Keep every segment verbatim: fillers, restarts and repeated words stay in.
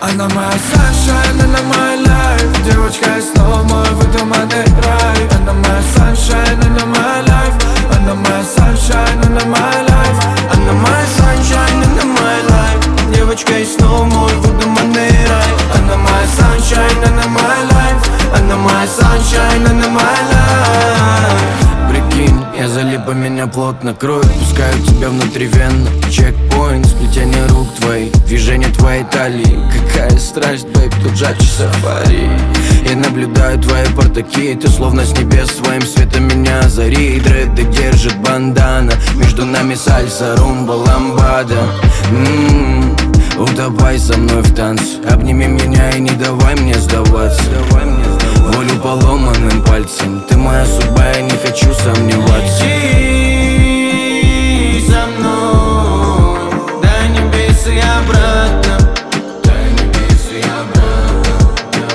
Она моя sunshine, она моя life. Девочка из снова мой выдуманный рай. Она моя sunshine, она моя life. Она моя sunshine, она моя life. Она моя sunshine, она моя life. Девочка из снова мой выдуманный рай. Она моя sunshine, она моя life. Она моя sunshine, она моя life. Прикинь, я залип, а меня плотно кровь. Пускаю тебя внутривенно. Чекпоинт, сплетение рук твоих, движение твоей талии. Какая страсть, бэйб, тут жарче сафари. Я наблюдаю твои портаки. Ты словно с небес своим светом меня озари. Дреды держит бандана. Между нами сальса, румба, ламбада. М-м-м. Утопай со мной в танце. Обними меня и не давай мне сдаваться. Волю поломанным пальцем. Ты моя судьба, я не хочу сомневаться. Иди за мной до небес и обратно. До небес и обратно.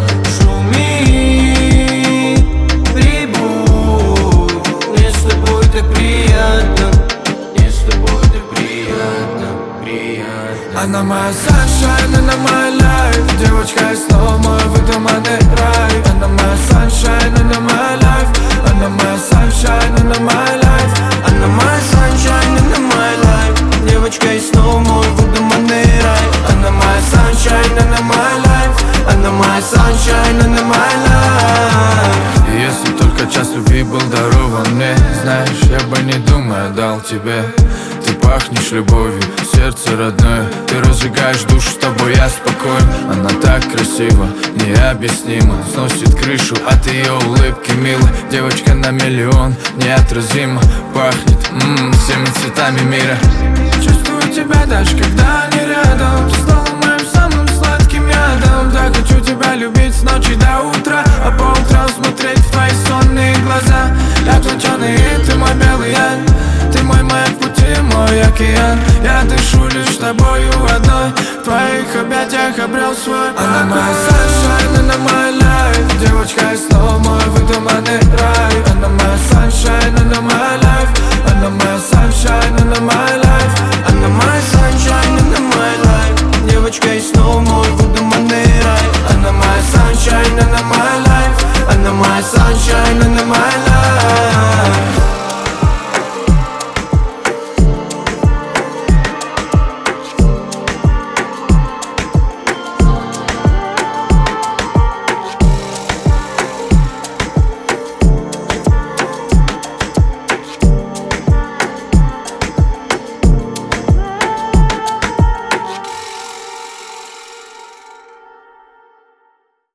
Шумит прибой. Мне с тобой так приятно. Мне с тобой так приятно. Приятно. Она моя sunshine, она моя life. Девочка из снова мой выдуманный рай. Она моя sunshine, она моя life. Она моя sunshine, она моя life. Она моя sunshine, она моя life. Девочка из снова мой выдуманный рай. Она моя sunshine, она моя life. Она моя sunshine, она моя life. Если только час любви был дарован мне, знаешь, я бы не думая дал тебе. Ты пахнешь любовью, сердце родное. Ты разжигаешь душу, с тобой я спокоен. Она так красива, необъяснимо. Сносит крышу от ее улыбки милой. Девочка на миллион, неотразимо. Пахнет м-м, всеми цветами мира. Чувствую тебя даже когда не рядом. Ты стала моим самым сладким ядом. Так хочу тебя любить с ночи до утра, а по утрам смотреть в твои сонные глаза. Я твой черный, и ты мой белый янь. Ты мой маяк в пути, мой океан. Я дышу лишь тобою одной. В твоих объятиях обрел свой покой. Она моя sunshine, она моя life. Девочка из снова мой выдуманный рай. Она моя sunshine, она моя life. Она моя sunshine, она моя life. Она моя sunshine, она моя life. Девочка из снова мой